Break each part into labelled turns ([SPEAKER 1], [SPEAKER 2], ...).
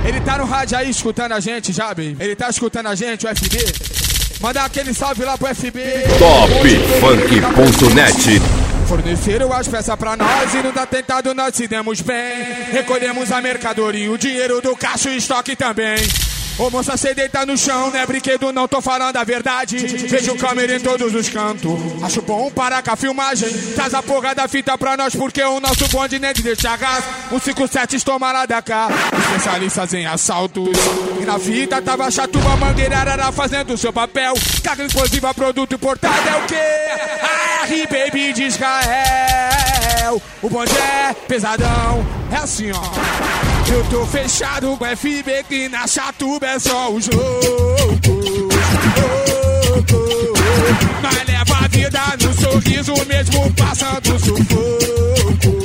[SPEAKER 1] Ele tá no rádio aí escutando a gente já, baby. Ele tá escutando a gente, o FB. Manda aquele salve lá pro FB.
[SPEAKER 2] Topfunk.net.
[SPEAKER 1] Forneceram as peças pra nós e não dá tentado, nós se demos bem. Recolhemos a mercadoria, o dinheiro do caixa e o estoque também. Ô moça, cê deita no chão, não é brinquedo, não tô falando a verdade. Vejo câmera em todos os cantos, acho bom parar com a filmagem. Traz a porra da fita pra nós, porque o nosso bonde nem deixa gás. 157 toma lá da cá, especialistas em assaltos. E na fita tava Chatuba, Mangueira, Arara fazendo o seu papel. Carga explosiva, produto importado é o quê? AR Baby de Israel. O bonde é pesadão, é assim ó. Eu tô fechado com FB que na Chatuba é só o jogo. Nós leva a vida no sorriso mesmo passando sufoco.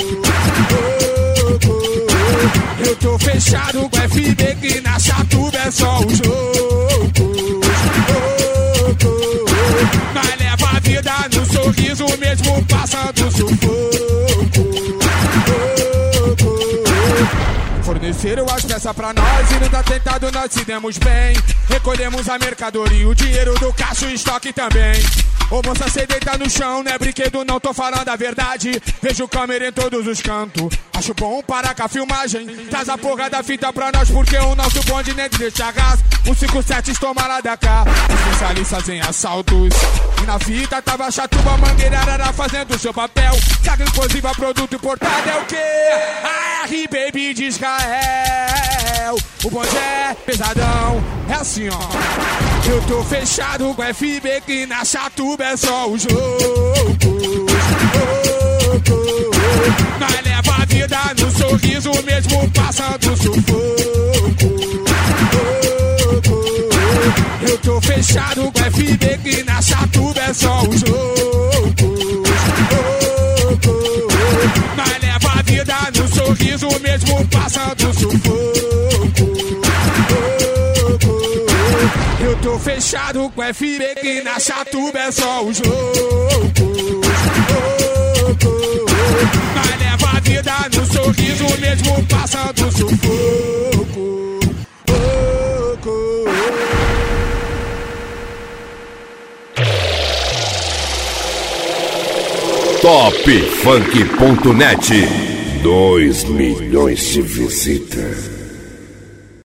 [SPEAKER 1] Eu tô fechado com FB que na Chatuba é só o jogo. Nós leva a vida no sorriso mesmo passando sufoco. Forneceram as peças pra nós e não dá tentado, nós se demos bem. Recolhemos a mercadoria, o dinheiro do caixa e o estoque também. Ô moça, cê deita no chão, não é brinquedo, não tô falando a verdade. Vejo câmera em todos os cantos, acho bom parar com a filmagem. Traz a porra da fita pra nós, porque o nosso bonde nem deixa gás. 157 toma lá da cá, especialistas em assaltos. E na fita tava Chatuba, Mangueira, Arara fazendo o seu papel. Carga explosiva, produto importado é o quê? AR Baby de Israel. O bonde é pesadão, é assim ó. Eu tô fechado com FB que na Chatuba é só o jogo. Nós leva a vida no sorriso mesmo passando sufoco. Eu tô fechado com FB que na Chatuba é só o jogo. Nós leva a vida no sorriso mesmo passando sufoco. Eu tô fechado com FB que na Chatuba é só o jogo. Nós leva a vida no sorriso mesmo passando sufoco.
[SPEAKER 2] Topfunk.net. 2 milhões de visitas.